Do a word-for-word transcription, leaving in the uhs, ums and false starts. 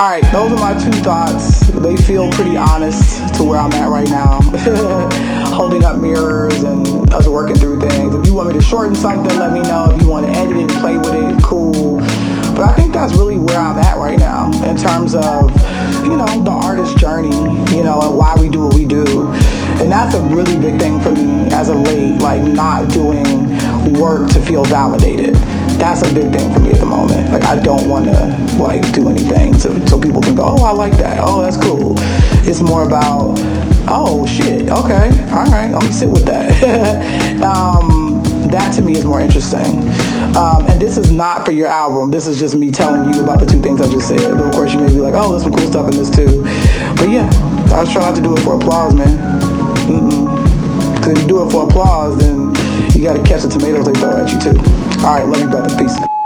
Alright, those are my two thoughts. They feel pretty honest to where I'm at right now. Holding up mirrors and us working through things. If you want me to shorten something, let me know. If you want to edit it and play with it, cool. But I think that's really where I'm at right now in terms of, you know, the artist journey, you know, and why we do what we do. And that's a really big thing for me as of late, like not doing work to feel validated. That's a big thing for me at the moment. Like, I don't want to, like, do anything so, so people can go, oh, I like that. Oh, that's cool. It's more about, oh, shit, okay, all right, let me sit with that. um, that, to me, is more interesting. Um, and this is not for your album. This is just me telling you about the two things I just said. But, of course, you may be like, oh, there's some cool stuff in this, too. But, yeah, I was trying not to do it for applause, man. Mm-mm. Because if you do it for applause, then you got to catch the tomatoes they throw at you, too. All right, love you, brother. Peace.